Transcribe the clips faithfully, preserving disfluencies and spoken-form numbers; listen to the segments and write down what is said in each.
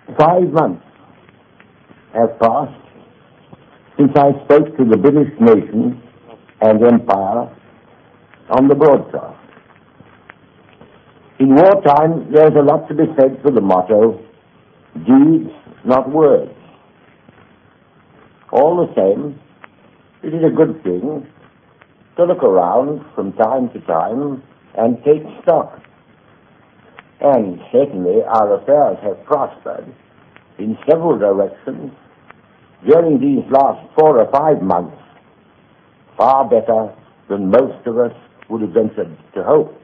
Five months have passed since I spoke to the British nation and empire on the broadcast. In wartime, there's a lot to be said for the motto, deeds, not words. All the same, it is a good thing to look around from time to time and take stock. And certainly our affairs have prospered in several directions during these last four or five months, far better than most of us would have ventured to hope.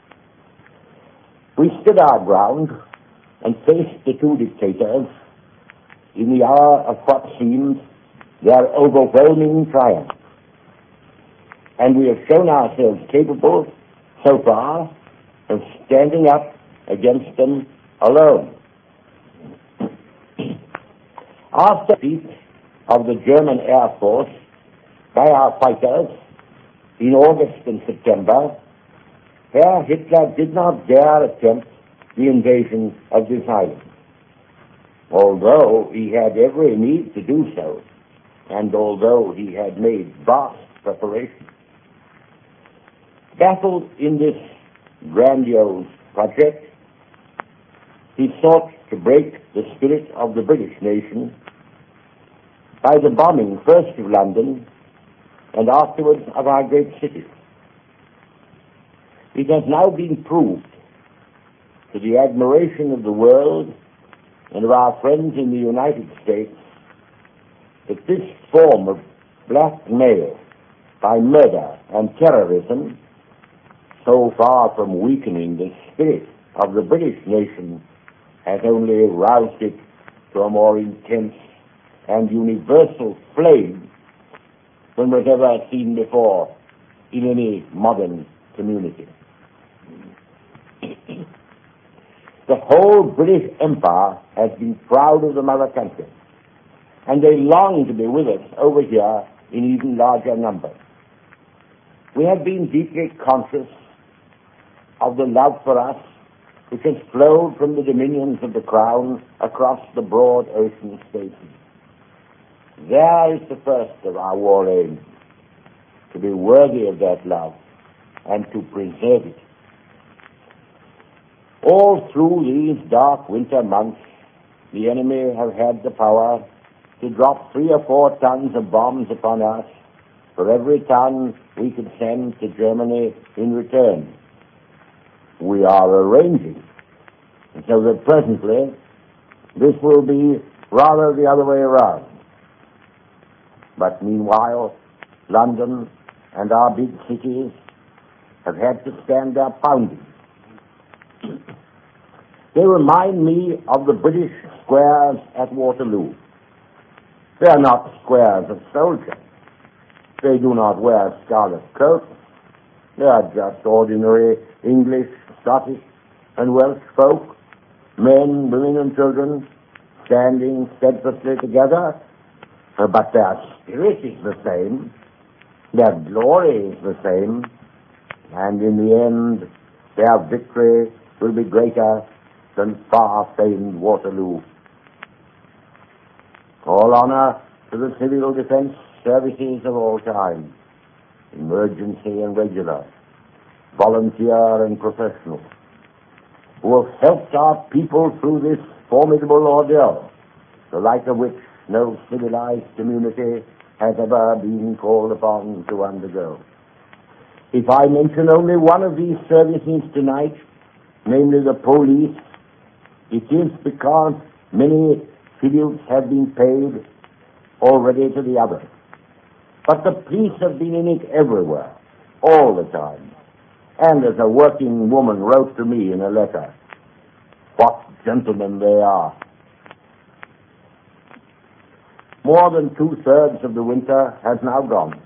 We stood our ground and faced the two dictators in the hour of what seemed their overwhelming triumph. And we have shown ourselves capable, so far, of standing up against them alone. After the defeat of the German Air Force by our fighters in August and September, Herr Hitler did not dare attempt the invasion of this island, although he had every need to do so, and although he had made vast preparations. Baffled in this grandiose project, he sought to break the spirit of the British nation by the bombing first of London and afterwards of our great cities. It has now been proved, to the admiration of the world and of our friends in the United States, that this form of blackmail by murder and terrorism, so far from weakening the spirit of the British nation, has only roused it to a more intense and universal flame than was ever seen before in any modern community. The whole British Empire has been proud of the mother country, and they long to be with us over here in even larger numbers. We have been deeply conscious of the love for us which has flowed from the dominions of the Crown across the broad ocean spaces. There is the first of our war aims, to be worthy of that love and to preserve it. All through these dark winter months, the enemy have had the power to drop three or four tons of bombs upon us for every ton we could send to Germany in return. We are arranging, and so that presently this will be rather the other way around. But meanwhile, London and our big cities have had to stand their pounding. They remind me of the British squares at Waterloo. They are not squares of soldiers. They do not wear scarlet coats. They are just ordinary English, Scottish, and Welsh folk, men, women, and children, standing steadfastly together. Uh, but their spirit is the same, their glory is the same, and in the end, their victory will be greater than far-famed Waterloo. All honor to the civil defense services of all time, emergency and regular, volunteer and professional, who have helped our people through this formidable ordeal, the like of which no civilized community has ever been called upon to undergo. If I mention only one of these services tonight, namely the police, it is because many tributes have been paid already to the other. But the police have been in it everywhere, all the time. And as a working woman wrote to me in a letter, what gentlemen they are. More than two-thirds of the winter has now gone.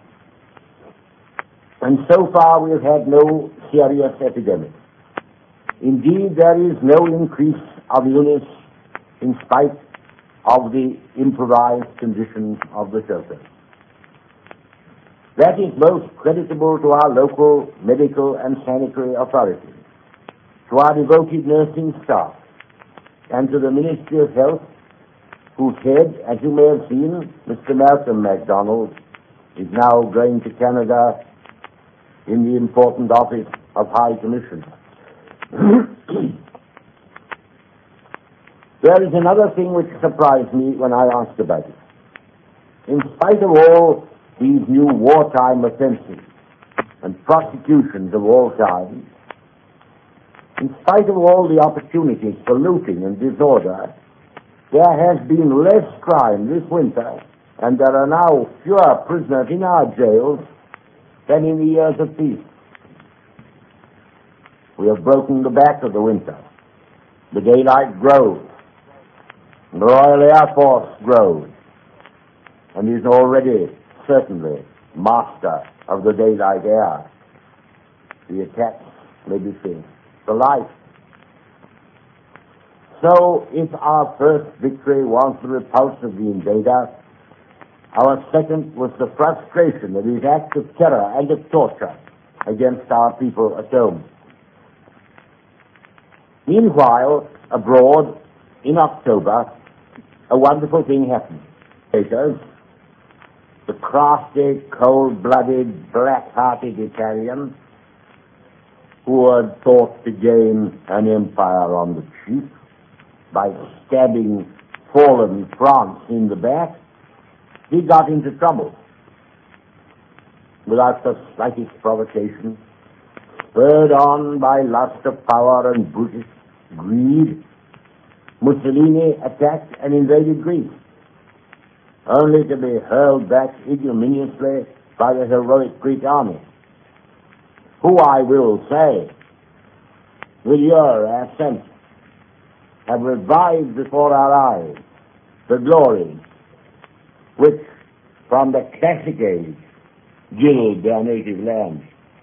And so far we have had no serious epidemic. Indeed, there is no increase of illness in spite of the improvised conditions of the shelter. That is most creditable to our local medical and sanitary authorities, to our devoted nursing staff, and to the Ministry of Health, whose head, as you may have seen, Mister Malcolm MacDonald, is now going to Canada in the important office of High Commissioner. There is another thing which surprised me when I asked about it. In spite of all these new wartime offenses and prosecutions of all kinds, in spite of all the opportunities for looting and disorder, there has been less crime this winter, and there are now fewer prisoners in our jails than in the years of peace. We have broken the back of the winter. The daylight grows. The Royal Air Force grows and is already certainly master of the daylight air. The attacks may be seen. The life. So, if our first victory was the repulse of the invader, our second was the frustration of his acts of terror and of torture against our people at home. Meanwhile, abroad, in October, a wonderful thing happened. Haters, the crafty, cold-blooded, black-hearted Italians, who had thought to gain an empire on the cheap by stabbing fallen France in the back, he got into trouble. Without the slightest provocation, spurred on by lust of power and brutish greed, Mussolini attacked and invaded Greece, only to be hurled back ignominiously by the heroic Greek army, who, I will say, with your assent, have revived before our eyes the glories which, from the classic age, gild their native land.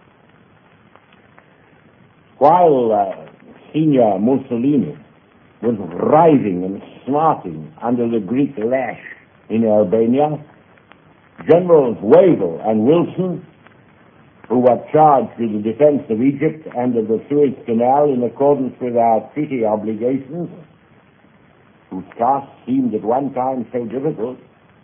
While uh, Senior Mussolini was writhing and smarting under the Greek lash in Albania, Generals Wavell and Wilson, who were charged with the defense of Egypt and of the Suez Canal in accordance with our treaty obligations, whose task seemed at one time so difficult,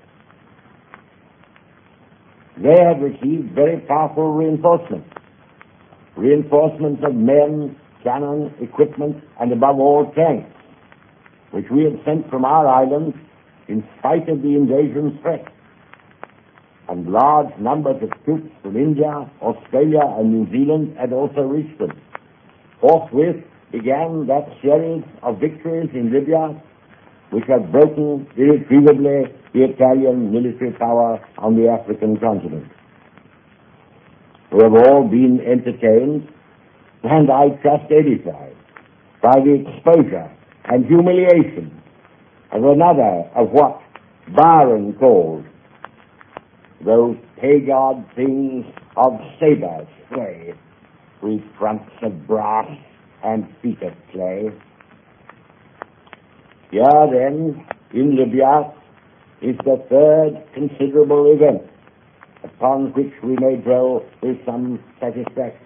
they had received very powerful reinforcements. Reinforcements of men, cannon, equipment, and above all tanks, which we had sent from our islands in spite of the invasion threat. And large numbers of troops from India, Australia, and New Zealand had also reached them. Forthwith began that series of victories in Libya which have broken irretrievably the Italian military power on the African continent. We have all been entertained, and I trust edified, by the exposure and humiliation of another of what Byron called those pagan things of saber sway, with fronts of brass and feet of clay. Here then, in Libya, is the third considerable event upon which we may dwell with some satisfaction.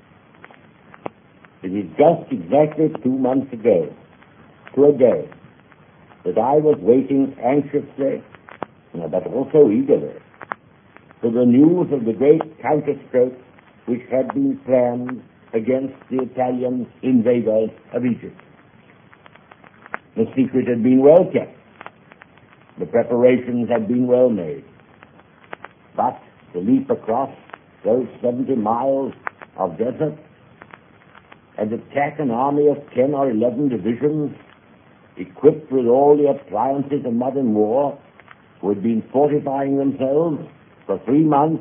It is just exactly two months ago, to a day, that I was waiting anxiously, but also eagerly, for the news of the great counterstroke which had been planned against the Italian invaders of Egypt. The secret had been well kept. The preparations had been well made. But to leap across those seventy miles of desert and attack an army of ten or eleven divisions equipped with all the appliances of modern war, who had been fortifying themselves for three months,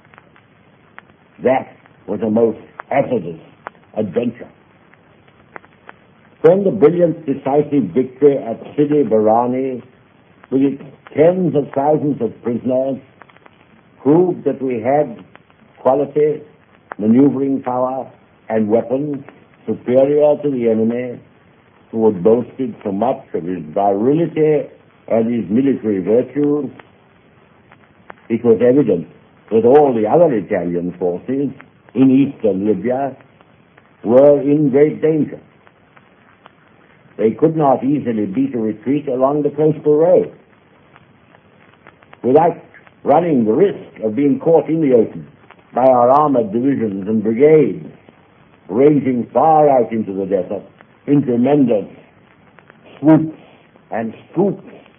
that was a most hazardous adventure. When the brilliant decisive victory at Sidi Barrani, with its tens of thousands of prisoners, proved that we had quality, maneuvering power, and weapons superior to the enemy, who had boasted so much of his virility and his military virtues, it was evident that all the other Italian forces in eastern Libya were in great danger. they could not easily beat a retreat along the coastal road without running the risk of being caught in the open by our armored divisions and brigades, ranging far out into the desert in tremendous swoops and scoops.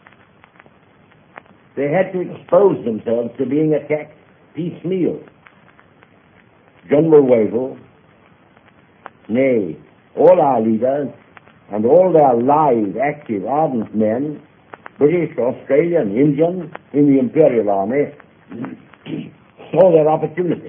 They had to expose themselves to being attacked piecemeal. General Wavell, nay, all our leaders and all their live, active, ardent men, British, Australian, Indian, in the Imperial Army, saw their opportunity.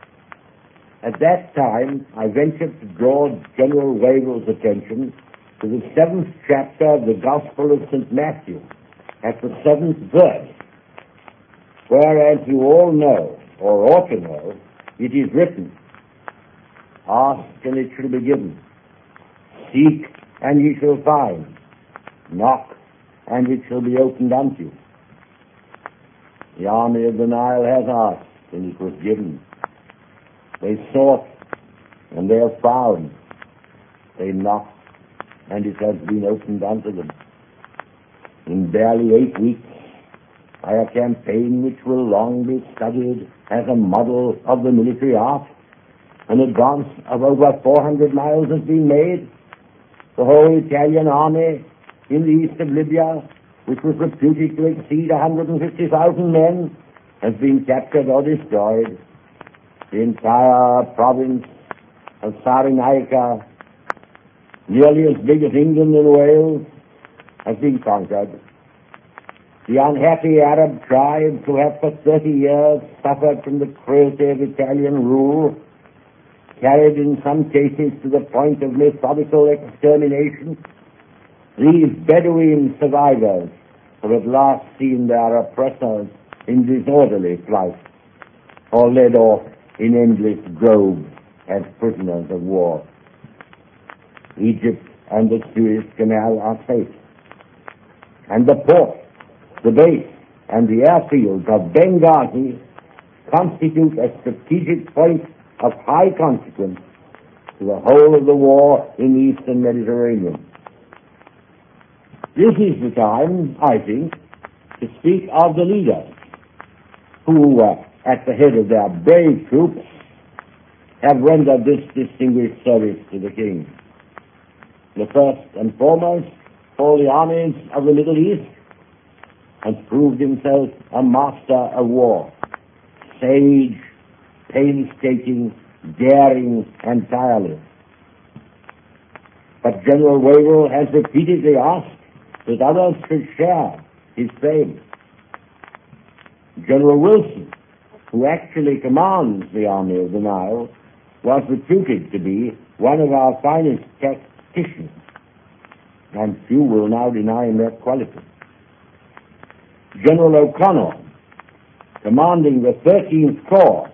At that time, I ventured to draw General Wavell's attention to the seventh chapter of the Gospel of Saint Matthew, at the seventh verse, where, as you all know, or ought to know, it is written, "Ask and it shall be given. Seek and ye shall find. Knock and it shall be opened unto you." The army of the Nile has asked, and it was given. They sought, and they have found. They knocked, and it has been opened unto them. In barely eight weeks, by a campaign which will long be studied as a model of the military art, an advance of over four hundred miles has been made. The whole Italian army in the east of Libya, which was reputed to exceed one hundred fifty thousand men, has been captured or destroyed. The entire province of Cyrenaica, nearly as big as England and Wales, has been conquered. The unhappy Arab tribes who have for thirty years suffered from the cruelty of Italian rule, carried in some cases to the point of methodical extermination, these Bedouin survivors have at last seen their oppressors in disorderly flight, or led off in endless droves as prisoners of war. Egypt and the Suez Canal are safe, and the port, the base, and the airfields of Benghazi constitute a strategic point of high consequence to the whole of the war in the eastern Mediterranean. This is the time, I think, to speak of the leaders who, uh, at the head of their brave troops, have rendered this distinguished service to the king. The first and foremost, all the armies of the Middle East, has proved himself a master of war, sage, painstaking, daring, and tireless. But General Wavell has repeatedly asked that others should share his fame. General Wilson, who actually commands the army of the Nile, was reputed to be one of our finest tacticians, and few will now deny him that quality. General O'Connor, commanding the thirteenth Corps,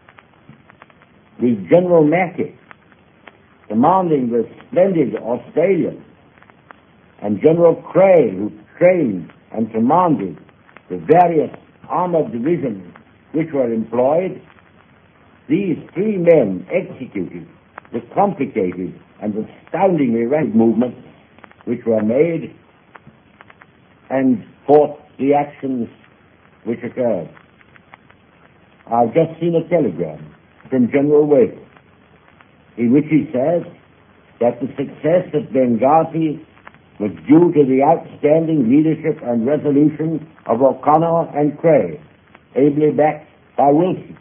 with General Mackay, commanding the splendid Australian, and General Cray, who trained and commanded the various armored divisions which were employed, these three men executed the complicated and astoundingly rapid movements which were made and fought the actions which occurred. I've just seen a telegram from General Wavell in which he says that the success at Benghazi was due to the outstanding leadership and resolution of O'Connor and Cray, ably backed by Wilson.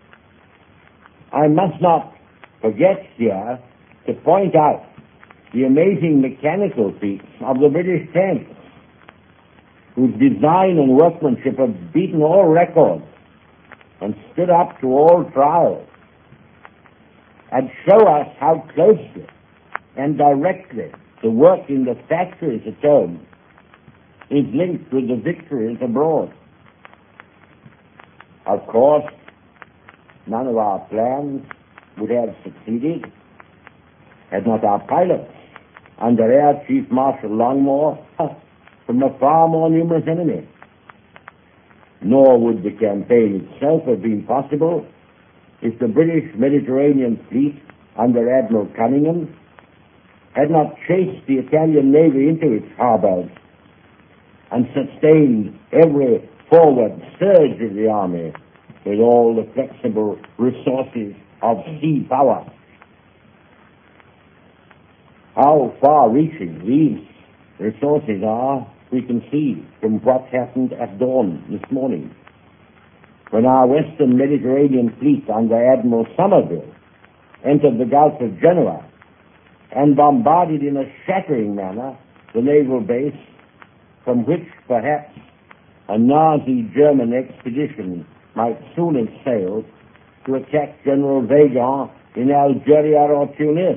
I must not forget here to point out the amazing mechanical feats of the British tanks, whose design and workmanship have beaten all records and stood up to all trials, and show us how closely and directly the work in the factories at home is linked with the victories abroad. Of course, none of our plans would have succeeded had not our pilots, under Air Chief Marshal Longmore, from a far more numerous enemy. Nor would the campaign itself have been possible if the British Mediterranean fleet under Admiral Cunningham had not chased the Italian navy into its harbors and sustained every forward surge of the army with all the flexible resources of sea power. How far-reaching these resources are, we can see from what happened at dawn this morning, when our western Mediterranean fleet under Admiral Somerville entered the Gulf of Genoa and bombarded in a shattering manner the naval base from which perhaps a Nazi German expedition might soon have sailed to attack General Weygand in Algeria or Tunis.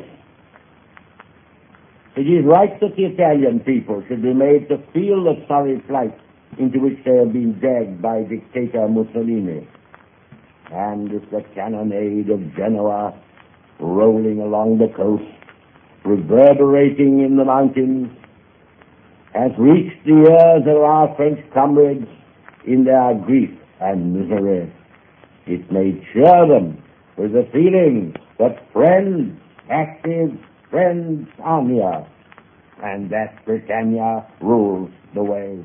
It is right that the Italian people should be made to feel the sorry plight into which they have been dragged by dictator Mussolini. And if the cannonade of Genoa rolling along the coast, reverberating in the mountains, has reached the ears of our French comrades in their grief and misery, it may cheer them with the feeling that friends, active friends, are near, and that Britannia rules the way.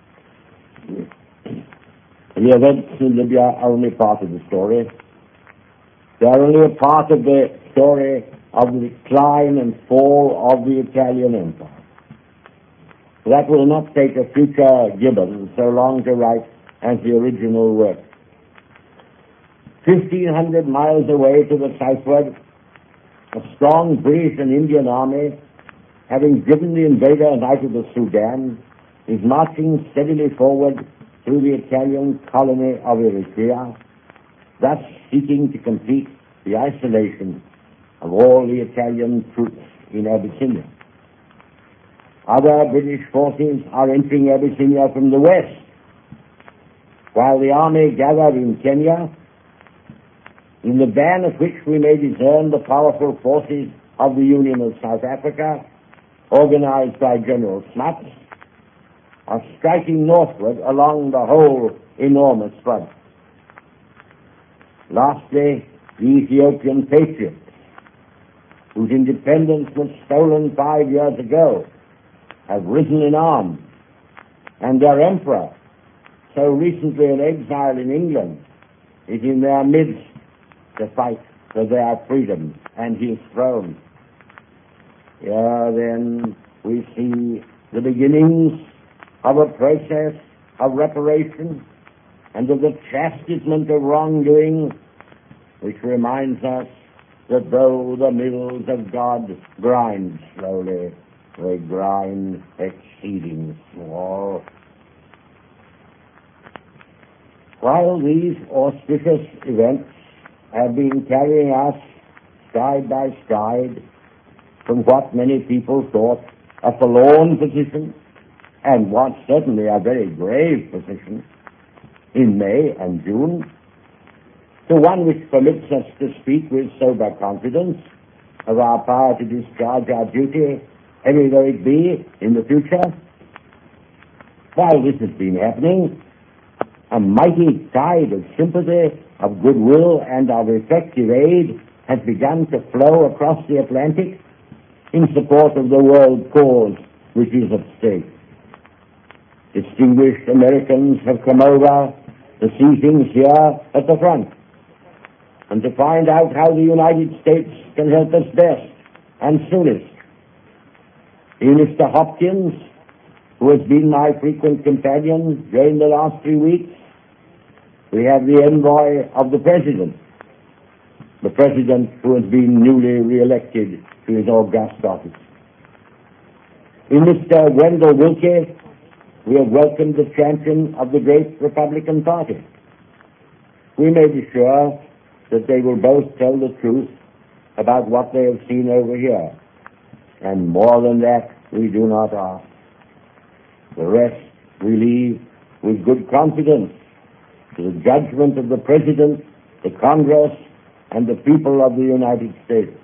The events in Libya are only part of the story. They are only a part of the story of the decline and fall of the Italian Empire. That will not take a future Gibbon so long to write as the original work. Fifteen hundred miles away to the southward, a strong British and Indian army, having driven the invaders out of the Sudan, is marching steadily forward through the Italian colony of Eritrea, thus seeking to complete the isolation of all the Italian troops in Abyssinia. Other British forces are entering Abyssinia from the west, while the army gathered in Kenya, in the van of which we may discern the powerful forces of the Union of South Africa, organized by General Smuts, are striking northward along the whole enormous front. Lastly, the Ethiopian patriots, whose independence was stolen five years ago, have risen in arms, and their emperor, so recently in exile in England, is in their midst to fight for their freedom and his throne. Here then we see the beginnings of a process of reparation and of the chastisement of wrongdoing, which reminds us that though the mills of God grind slowly, they grind exceeding small. While these auspicious events have been carrying us stride by stride from what many people thought a forlorn position, and was certainly a very grave position, in May and June, to one which permits us to speak with sober confidence of our power to discharge our duty, heavy though it be, in the future. While this has been happening, a mighty tide of sympathy, of goodwill, and of effective aid has begun to flow across the Atlantic in support of the world cause which is at stake. Distinguished Americans have come over to see things here at the front and to find out how the United States can help us best and soonest. In Mister Hopkins, who has been my frequent companion during the last three weeks, we have the envoy of the President, the President who has been newly re-elected to his august office. In Mister Wendell Willkie, we have welcomed the champion of the great Republican Party. We may be sure that they will both tell the truth about what they have seen over here, and more than that we do not ask. The rest we leave with good confidence to the judgment of the President, the Congress, and the people of the United States.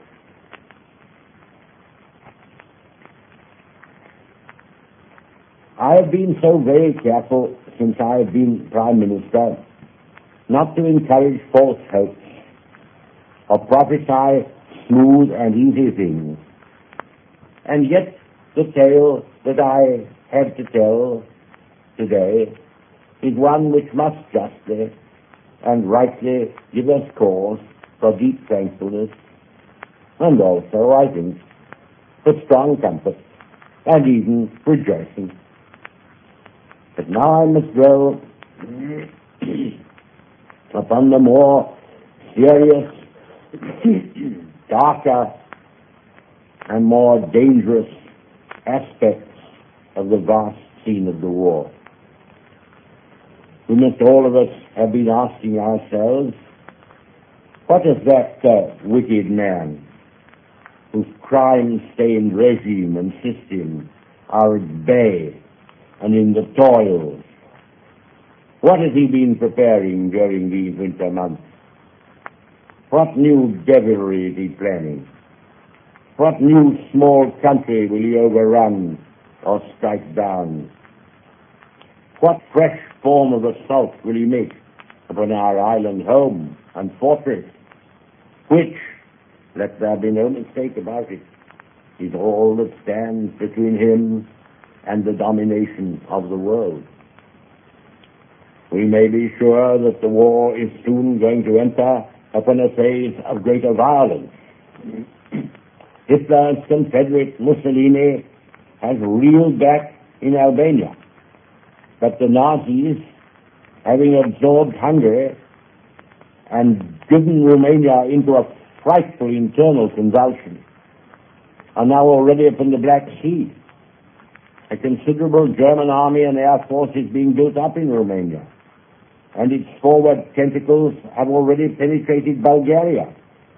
I have been so very careful since I have been Prime Minister not to encourage false hopes or prophesy smooth and easy things, And yet the tale that I have to tell today is one which must justly and rightly give us cause for deep thankfulness, and also, I think, for strong comfort and even rejoicing. But now I must dwell upon the more serious, darker, and more dangerous aspects of the vast scene of the war. We must all of us have been asking ourselves, what is that uh, wicked man whose crime-stained regime and system are at bay and in the toils? What has he been preparing during these winter months? What new devilry is he planning? What new small country will he overrun or strike down? What fresh form of assault will he make upon our island home and fortress, which, let there be no mistake about it, is all that stands between him and the domination of the world? We may be sure that the war is soon going to enter upon a phase of greater violence. Hitler's confederate Mussolini has reeled back in Albania, but the Nazis, having absorbed Hungary and driven Romania into a frightful internal convulsion, are now already upon the Black Sea. A considerable German army and air force is being built up in Romania, and its forward tentacles have already penetrated Bulgaria.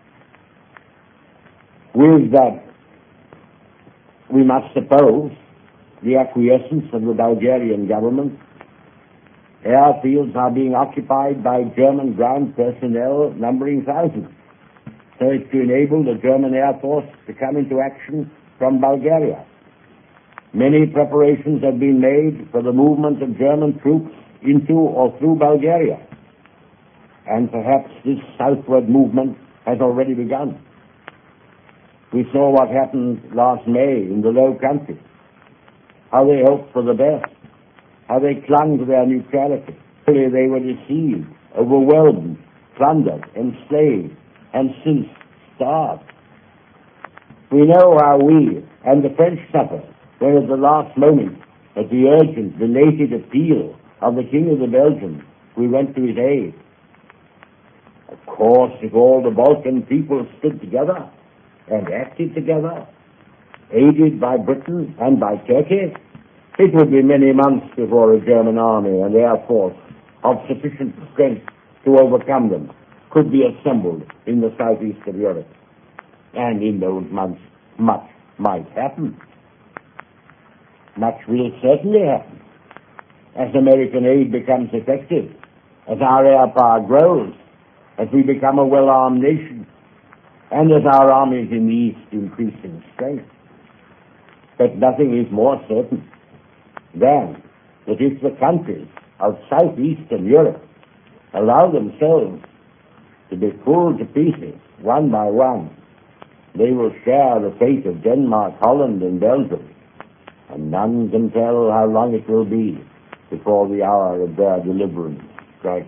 With that, we must suppose the acquiescence of the Bulgarian government. Airfields are being occupied by German ground personnel numbering thousands, so as to enable the German Air Force to come into action from Bulgaria. Many preparations have been made for the movement of German troops into or through Bulgaria, and perhaps this southward movement has already begun. We saw what happened last May in the Low Countries, how they hoped for the best, how they clung to their neutrality. Really they were deceived, overwhelmed, plundered, enslaved, and since starved. We know how we and the French suffered when at the last moment, at the urgent, belated appeal of the King of the Belgians, we went to his aid. Of course, if all the Balkan people stood together and acted together, aided by Britain and by Turkey, it would be many months before a German army and air force of sufficient strength to overcome them could be assembled in the southeast of Europe. And in those months, much might happen. Much will certainly happen. As American aid becomes effective, as our air power grows, as we become a well-armed nation, and as our armies in the East increase in strength. But nothing is more certain than that if the countries of southeastern Europe allow themselves to be pulled to pieces one by one, they will share the fate of Denmark, Holland, and Belgium, and none can tell how long it will be before the hour of their deliverance strikes.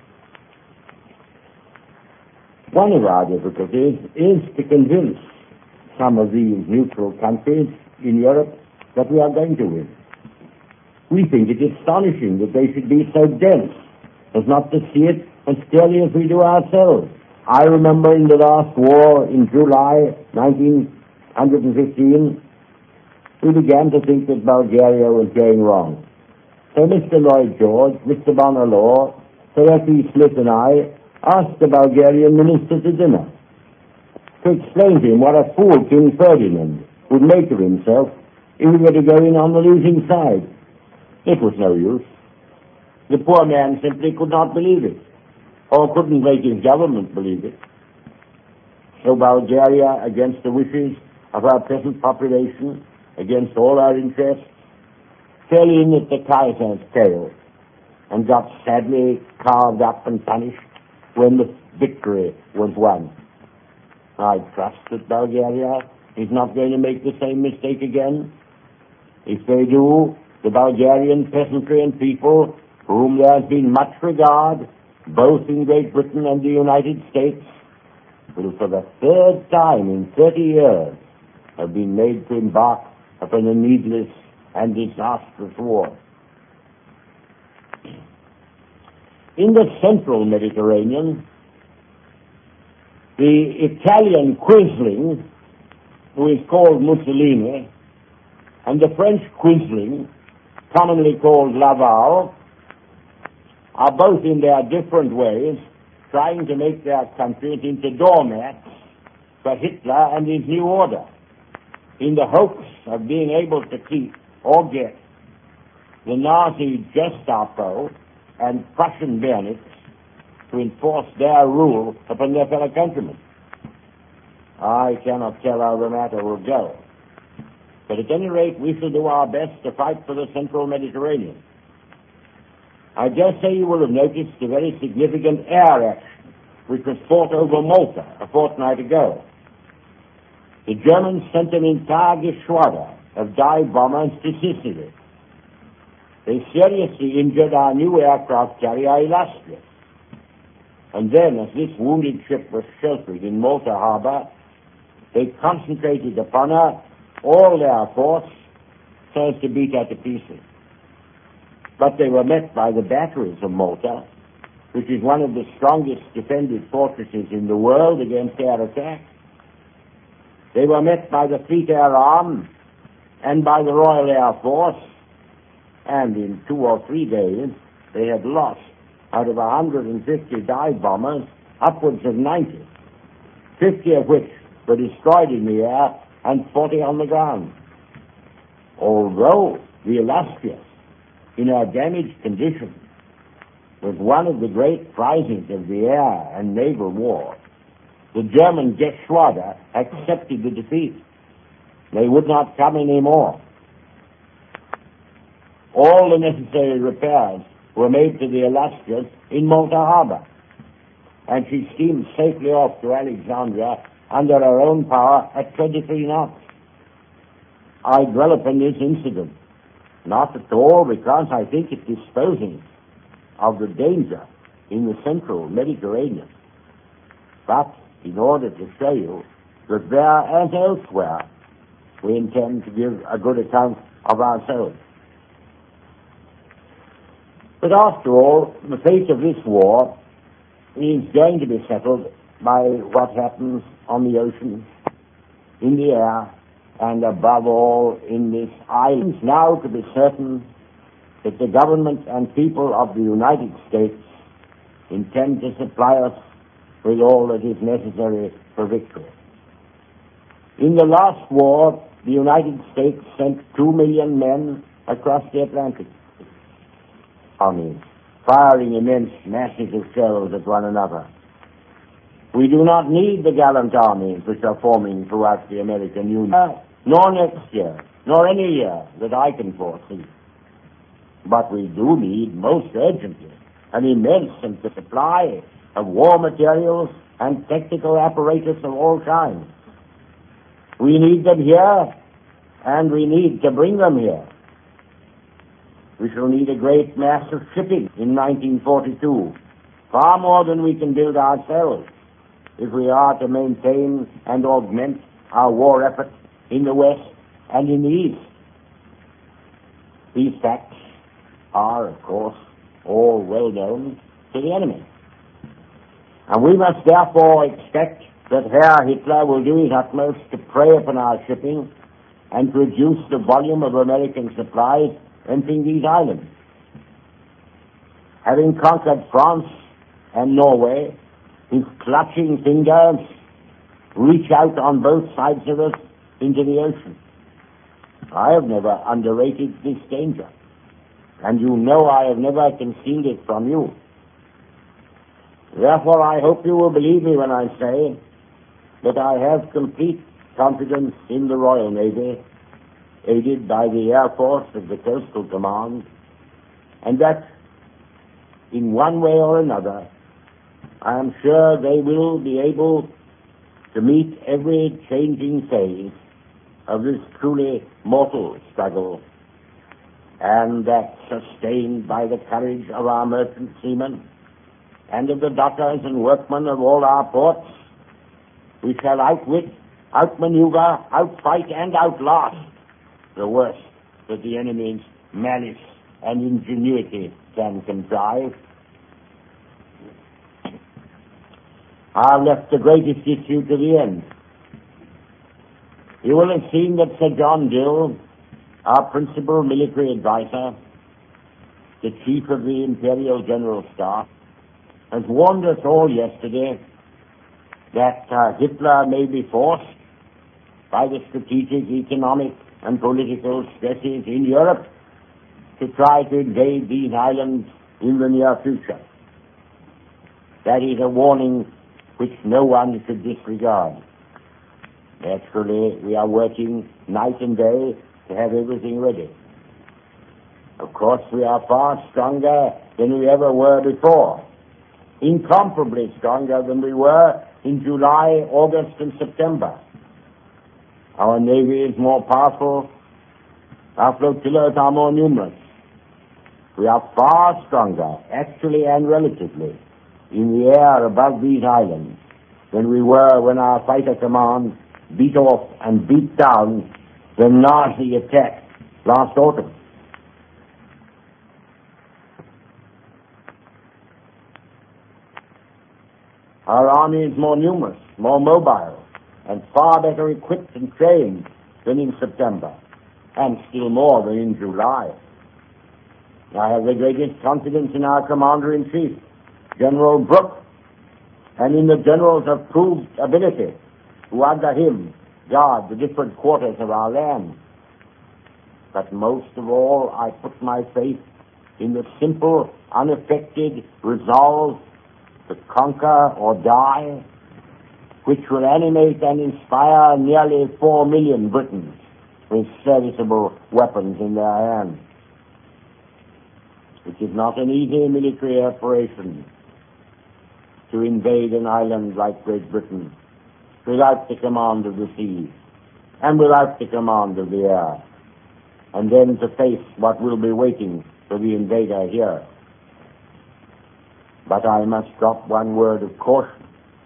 One of our difficulties is to convince some of these neutral countries in Europe that we are going to win. We think it astonishing that they should be so dense as not to see it as clearly as we do ourselves. I remember in the last war in July nineteen fifteen, we began to think that Bulgaria was going wrong. So Mister Lloyd George, Mister Bonner Law, Sir F E Smith and I asked the Bulgarian minister to dinner to explain to him what a fool King Ferdinand would make of himself if he were to go in on the losing side. It was no use. The poor man simply could not believe it, or couldn't make his government believe it. So Bulgaria, against the wishes of our present population, against all our interests, fell in at the Kaiser's tail and got sadly carved up and punished when the victory was won. I trust that Bulgaria is not going to make the same mistake again. If they do, the Bulgarian peasantry and people, for whom there has been much regard, both in Great Britain and the United States, will for the third time in thirty years have been made to embark upon a needless and disastrous war. In the central Mediterranean, the Italian Quisling, who is called Mussolini, and the French Quisling, commonly called Laval, are both in their different ways trying to make their countries into doormats for Hitler and his new order, in the hopes of being able to keep or get the Nazi Gestapo and Prussian bayonets to enforce their rule upon their fellow countrymen. I cannot tell how the matter will go, but at any rate we shall do our best to fight for the central Mediterranean. I dare say you will have noticed a very significant air action which was fought over Malta a fortnight ago. The Germans sent an entire geschwader of dive bombers to Sicily. They seriously injured our new aircraft carrier Illustrious. And then, as this wounded ship was sheltered in Malta harbor, they concentrated upon her all their force so as to beat her to pieces. But they were met by the batteries of Malta, which is one of the strongest defended fortresses in the world against air attack. They were met by the Fleet Air Arm and by the Royal Air Force, and in two or three days they had lost, out of one hundred fifty dive bombers, upwards of ninety, fifty of which were destroyed in the air and forty on the ground. Although the Illustrious, in her damaged condition, was one of the great prizes of the air and naval war, the German Geschwader accepted the defeat. They would not come any more. All the necessary repairs were made to the Illustrious in Malta harbor, and she steamed safely off to Alexandria under her own power at twenty-three knots. I dwell upon this incident, not at all because I think it disposing of the danger in the central Mediterranean, but in order to show you that there, as elsewhere, we intend to give a good account of ourselves. But after all, the fate of this war is going to be settled by what happens on the ocean, in the air, and above all in this island. Now to be certain that the government and people of the United States intend to supply us with all that is necessary for victory. In the last war, the United States sent two million men across the Atlantic. I mean, firing immense masses of shells at one another. We do not need the gallant armies which are forming throughout the American Union, nor next year, nor any year that I can foresee. But we do need, most urgently, an immense supply of war materials and technical apparatus of all kinds. We need them here, and we need to bring them here. We shall need a great mass of shipping in nineteen forty-two, far more than we can build ourselves, if we are to maintain and augment our war effort in the West and in the East. These facts are, of course, all well known to the enemy. And we must therefore expect that Herr Hitler will do his utmost to prey upon our shipping and to reduce the volume of American supplies entering these islands. Having conquered France and Norway, his clutching fingers reach out on both sides of us into the ocean. I have never underrated this danger, and you know I have never concealed it from you. Therefore, I hope you will believe me when I say that I have complete confidence in the Royal Navy, aided by the Air Force of the Coastal Command, and that, in one way or another, I am sure they will be able to meet every changing phase of this truly mortal struggle, and that, sustained by the courage of our merchant seamen and of the dockers and workmen of all our ports, we shall outwit, outmaneuver, outfight, and outlast the worst that the enemy's malice and ingenuity can contrive. I have left the greatest issue to the end. You will have seen that Sir John Dill, our principal military adviser, the chief of the Imperial General Staff, has warned us all yesterday that uh, Hitler may be forced by the strategic, economic, and political stresses in Europe to try to invade these islands in the near future. That is a warning which no one should disregard. Naturally, we are working night and day to have everything ready. Of course, we are far stronger than we ever were before, incomparably stronger than we were in July, August, and September. Our navy is more powerful. Our flotillas are more numerous. We are far stronger, actually and relatively, in the air above these islands than we were when our fighter command beat off and beat down the Nazi attack last autumn. Our army is more numerous, more mobile, and far better equipped and trained than in September, and still more than in July. I have the greatest confidence in our Commander-in-Chief, General Brooke, and in the generals of proved ability who under him guard the different quarters of our land. But most of all, I put my faith in the simple, unaffected resolve to conquer or die, which will animate and inspire nearly four million Britons with serviceable weapons in their hands. It is not an easy military operation to invade an island like Great Britain without the command of the sea and without the command of the air, and then to face what will be waiting for the invader here. But I must drop one word of caution.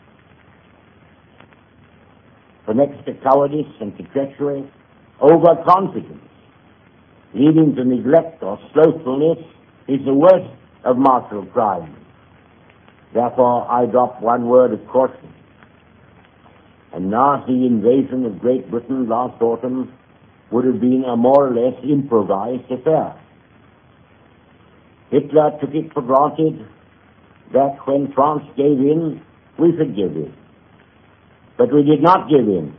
For next to cowardice and to treachery, overconfidence, leading to neglect or slothfulness, is the worst of martial crimes. Therefore, I drop one word of caution. A Nazi invasion of Great Britain last autumn would have been a more or less improvised affair. Hitler took it for granted that when France gave in, we should give in. But we did not give in.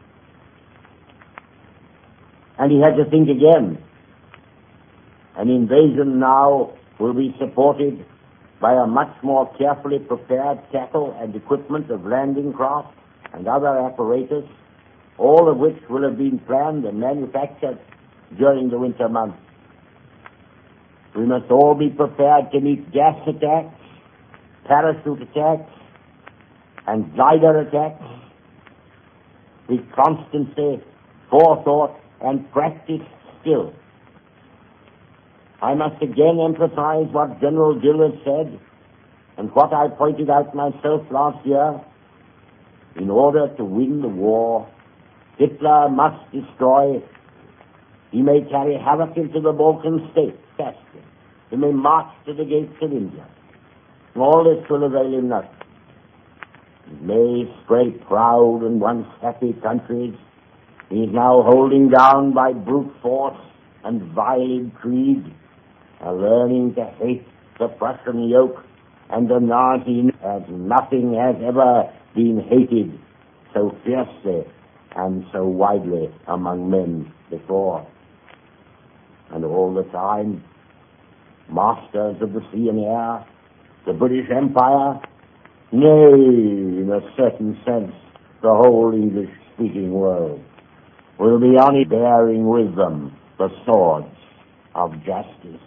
And he had to think again. An invasion now will be supported by a much more carefully prepared tackle and equipment of landing craft and other apparatus, all of which will have been planned and manufactured during the winter months. We must all be prepared to meet gas attacks, parachute attacks, and glider attacks with constancy, forethought, and practiced skill. I must again emphasize what General Dill has said and what I pointed out myself last year. In order to win the war, Hitler must destroy. He may carry havoc into the Balkan states, faster. He may march to the gates of India. All this will avail him nothing. He may spread proud and once happy countries. He is now holding down by brute force and vile intrigue, are learning to hate the Prussian yoke and the Nazi as nothing has ever been hated so fiercely and so widely among men before. And all the time, masters of the sea and air, the British Empire, nay, in a certain sense, the whole English-speaking world, will be only bearing with them the swords of justice.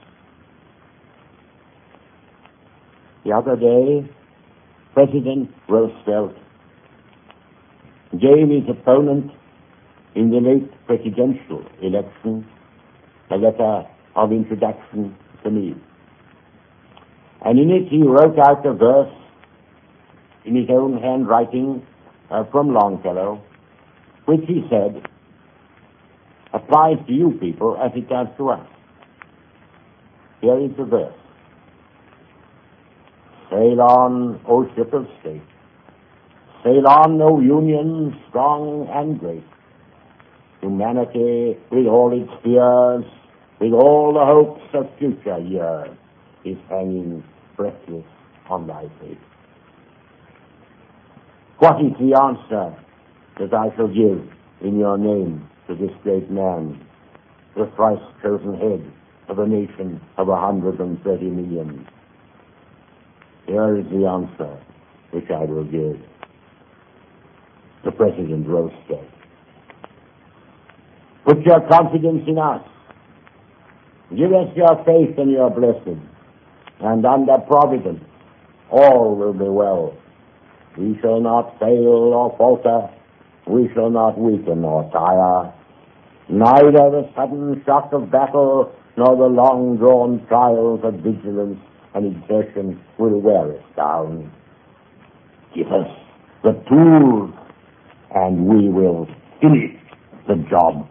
The other day, President Roosevelt gave his opponent in the late presidential election a letter of introduction to me. And in it he wrote out a verse in his own handwriting uh, from Longfellow, which he said applies to you people as it does to us. Here is the verse. Sail on, O ship of state. Sail on, O Union, strong and great. Humanity, with all its fears, with all the hopes of future years, is hanging breathless on thy fate. What is the answer that I shall give in your name to this great man, the thrice chosen head of a nation of a hundred and thirty million? Here is the answer which I will give. The President Roosevelt. Put your confidence in us. Give us your faith and your blessing, and under providence all will be well. We shall not fail or falter. We shall not weaken or tire. Neither the sudden shock of battle nor the long-drawn trials of vigilance and exertion will wear us down. Give us the tools, and we will finish the job.